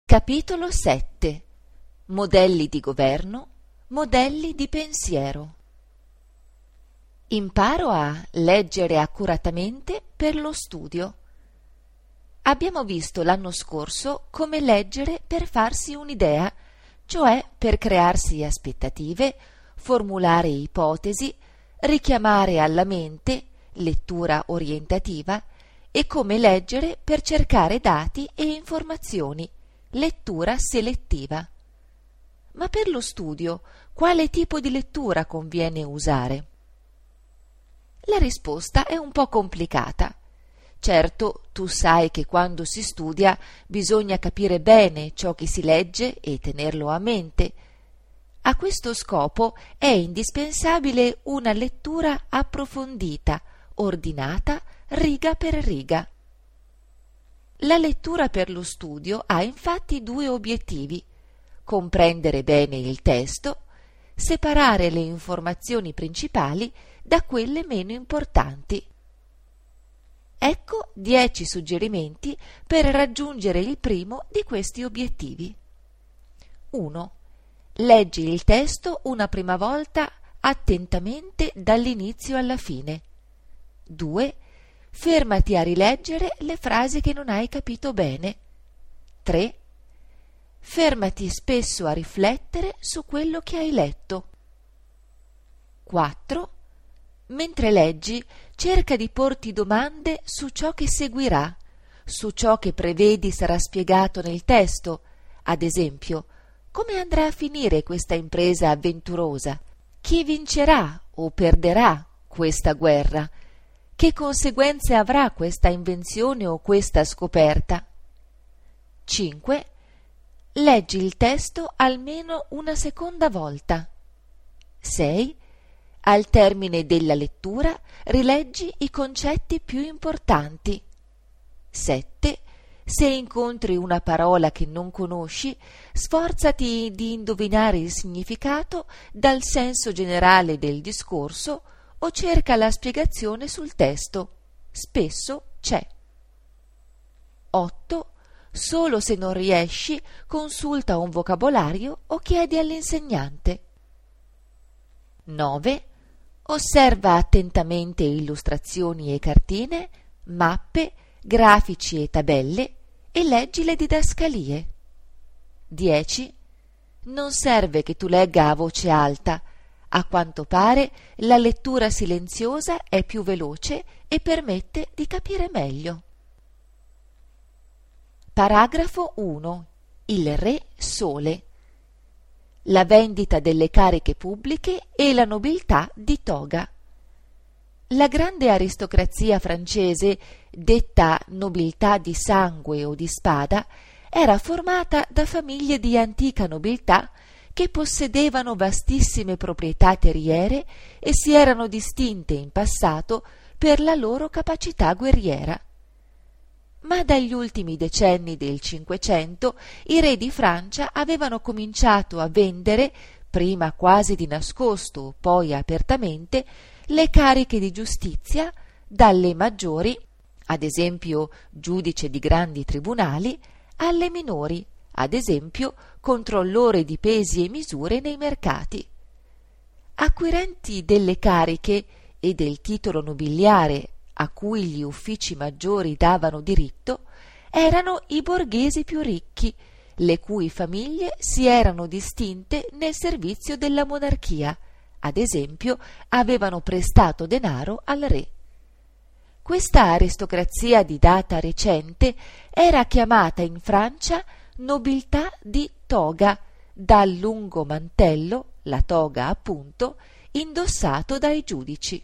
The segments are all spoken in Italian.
Capitolo 7. Modelli di governo, modelli di pensiero. Imparo a leggere accuratamente per lo studio. Abbiamo visto l'anno scorso come leggere per farsi un'idea, cioè per crearsi aspettative, formulare ipotesi, richiamare alla mente, lettura orientativa, e come leggere per cercare dati e informazioni, lettura selettiva. Ma per lo studio, quale tipo di lettura conviene usare? La risposta è un po' complicata. Certo, tu sai che quando si studia bisogna capire bene ciò che si legge e tenerlo a mente. A questo scopo è indispensabile una lettura approfondita, ordinata, riga per riga. La lettura per lo studio ha infatti due obiettivi: comprendere bene il testo, separare le informazioni principali da quelle meno importanti. Ecco 10 suggerimenti per raggiungere il primo di questi obiettivi. 1. Leggi il testo una prima volta attentamente dall'inizio alla fine. 2. Fermati a rileggere le frasi che non hai capito bene. 3. Fermati spesso a riflettere su quello che hai letto. 4. Mentre leggi, cerca di porti domande su ciò che seguirà, su ciò che prevedi sarà spiegato nel testo. Ad esempio, come andrà a finire questa impresa avventurosa? Chi vincerà o perderà questa guerra? Che conseguenze avrà questa invenzione o questa scoperta? 5. Leggi il testo almeno una seconda volta. 6. Al termine della lettura rileggi i concetti più importanti. 7. Se incontri una parola che non conosci, sforzati di indovinare il significato dal senso generale del discorso o cerca la spiegazione sul testo. Spesso c'è. 8. Solo se non riesci, consulta un vocabolario o chiedi all'insegnante. 9. Osserva attentamente illustrazioni e cartine, mappe, grafici e tabelle e leggi le didascalie. 10. Non serve che tu legga a voce alta. A quanto pare la lettura silenziosa è più veloce e permette di capire meglio. Paragrafo 1. Il Re Sole. La vendita delle cariche pubbliche e la nobiltà di toga. La grande aristocrazia francese, detta nobiltà di sangue o di spada, era formata da famiglie di antica nobiltà che possedevano vastissime proprietà terriere e si erano distinte in passato per la loro capacità guerriera. Ma dagli ultimi decenni del Cinquecento i re di Francia avevano cominciato a vendere, prima quasi di nascosto, poi apertamente, le cariche di giustizia, dalle maggiori, ad esempio giudice di grandi tribunali, alle minori, ad esempio controllore di pesi e misure nei mercati. Acquirenti delle cariche e del titolo nobiliare a cui gli uffici maggiori davano diritto erano i borghesi più ricchi, le cui famiglie si erano distinte nel servizio della monarchia, ad esempio avevano prestato denaro al re. Questa aristocrazia di data recente era chiamata in Francia nobiltà di toga, dal lungo mantello, la toga appunto, indossato dai giudici.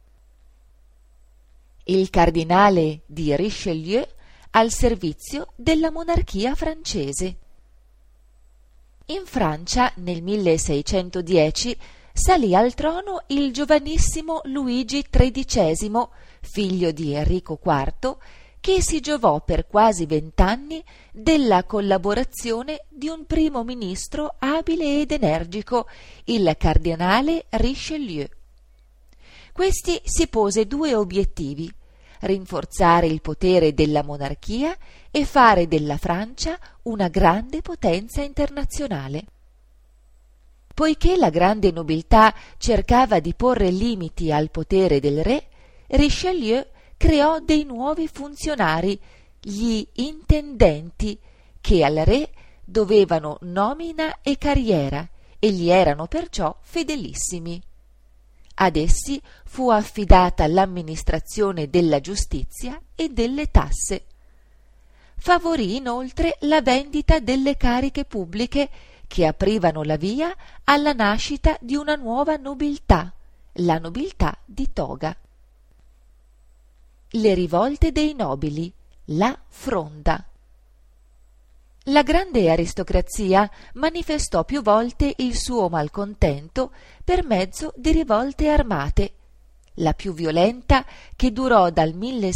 Il cardinale di Richelieu al servizio della monarchia francese. In Francia, nel 1610, salì al trono il giovanissimo Luigi XIII, figlio di Enrico IV, che si giovò per quasi 20 anni della collaborazione di un primo ministro abile ed energico, il cardinale Richelieu. Questi si pose due obiettivi: rinforzare il potere della monarchia e fare della Francia una grande potenza internazionale. Poiché la grande nobiltà cercava di porre limiti al potere del re, Richelieu creò dei nuovi funzionari, gli intendenti, che al re dovevano nomina e carriera e gli erano perciò fedelissimi. Ad essi fu affidata l'amministrazione della giustizia e delle tasse. Favorì inoltre la vendita delle cariche pubbliche che aprivano la via alla nascita di una nuova nobiltà, la nobiltà di toga. Le rivolte dei nobili, la Fronda. La grande aristocrazia manifestò più volte il suo malcontento per mezzo di rivolte armate. La più violenta, che durò dal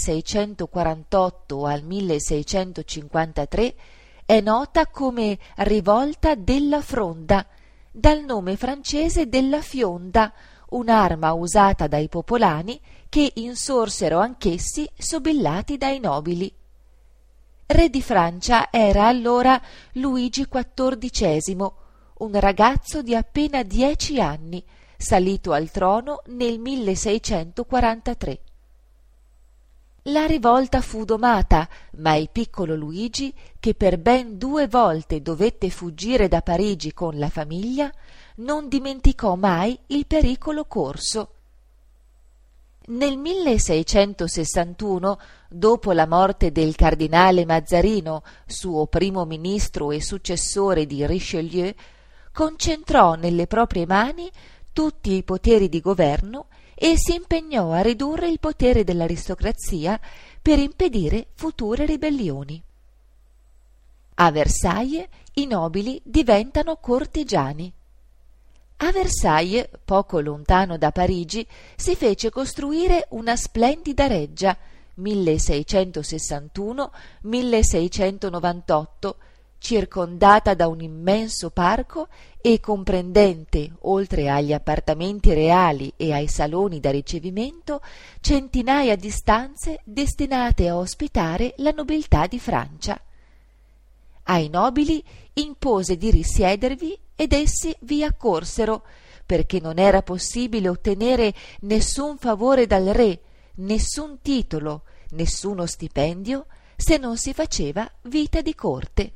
1648 al 1653, è nota come rivolta della Fronda, dal nome francese della fionda, un'arma usata dai popolani che insorsero anch'essi sobillati dai nobili. Re di Francia era allora Luigi XIV, un ragazzo di appena 10 anni, salito al trono nel 1643. La rivolta fu domata, ma il piccolo Luigi, che per ben 2 volte dovette fuggire da Parigi con la famiglia, non dimenticò mai il pericolo corso. Nel 1661, dopo la morte del cardinale Mazzarino, suo primo ministro e successore di Richelieu, concentrò nelle proprie mani tutti i poteri di governo e si impegnò a ridurre il potere dell'aristocrazia per impedire future ribellioni. A Versailles i nobili diventano cortigiani. A Versailles, poco lontano da Parigi, si fece costruire una splendida reggia, 1661-1698, circondata da un immenso parco e comprendente, oltre agli appartamenti reali e ai saloni da ricevimento, centinaia di stanze destinate a ospitare la nobiltà di Francia. Ai nobili impose di risiedervi ed essi vi accorsero, perché non era possibile ottenere nessun favore dal re, nessun titolo, nessuno stipendio, se non si faceva vita di corte.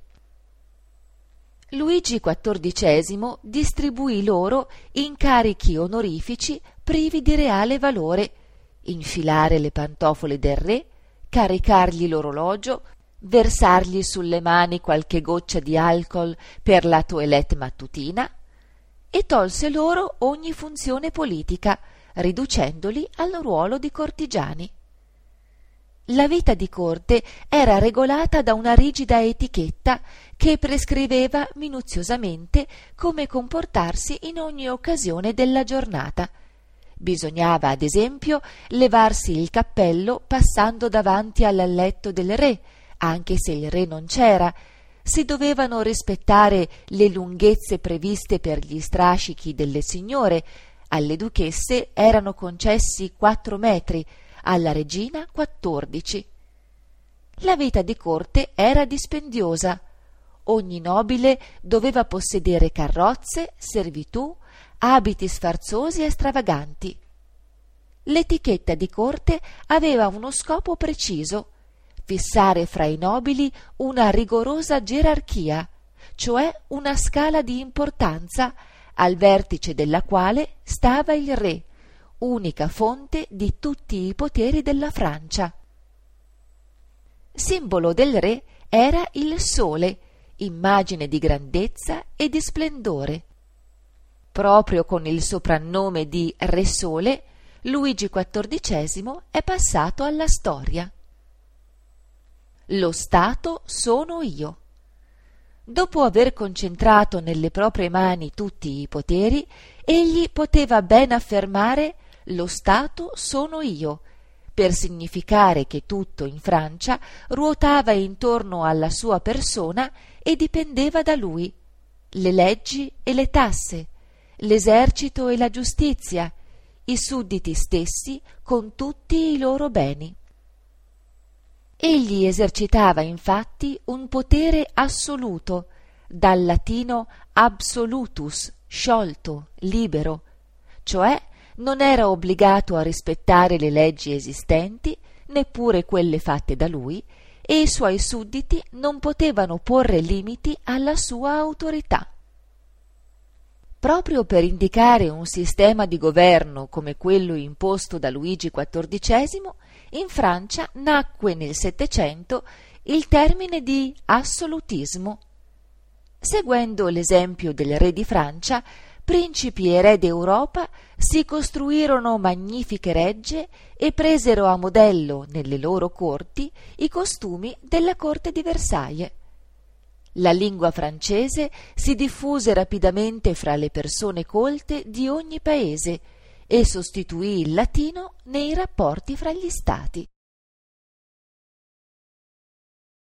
Luigi XIV distribuì loro incarichi onorifici privi di reale valore: infilare le pantofole del re, caricargli l'orologio, versargli sulle mani qualche goccia di alcol per la toilette mattutina, e tolse loro ogni funzione politica, riducendoli al ruolo di cortigiani. La vita di corte era regolata da una rigida etichetta che prescriveva minuziosamente come comportarsi in ogni occasione della giornata. Bisognava, ad esempio, levarsi il cappello passando davanti al letto del re, anche se il re non c'era. Si dovevano rispettare le lunghezze previste per gli strascichi delle signore. Alle duchesse erano concessi 4 metri, alla regina 14. La vita di corte era dispendiosa. Ogni nobile doveva possedere carrozze, servitù, abiti sfarzosi e stravaganti. L'etichetta di corte aveva uno scopo preciso: fissare fra i nobili una rigorosa gerarchia, cioè una scala di importanza, al vertice della quale stava il re, unica fonte di tutti i poteri della Francia. Simbolo del re era il sole, immagine di grandezza e di splendore. Proprio con il soprannome di Re Sole, Luigi XIV è passato alla storia. Lo Stato sono io. Dopo aver concentrato nelle proprie mani tutti i poteri, egli poteva ben affermare «Lo Stato sono io», per significare che tutto in Francia ruotava intorno alla sua persona e dipendeva da lui: le leggi e le tasse, l'esercito e la giustizia, i sudditi stessi con tutti i loro beni. Egli esercitava infatti un potere assoluto, dal latino absolutus, sciolto, libero, cioè non era obbligato a rispettare le leggi esistenti, neppure quelle fatte da lui, e i suoi sudditi non potevano porre limiti alla sua autorità. Proprio per indicare un sistema di governo come quello imposto da Luigi XIV, in Francia nacque nel Settecento il termine di assolutismo. Seguendo l'esempio del re di Francia, principi e re d'Europa si costruirono magnifiche regge e presero a modello nelle loro corti i costumi della corte di Versailles. La lingua francese si diffuse rapidamente fra le persone colte di ogni paese e sostituì il latino nei rapporti fra gli stati.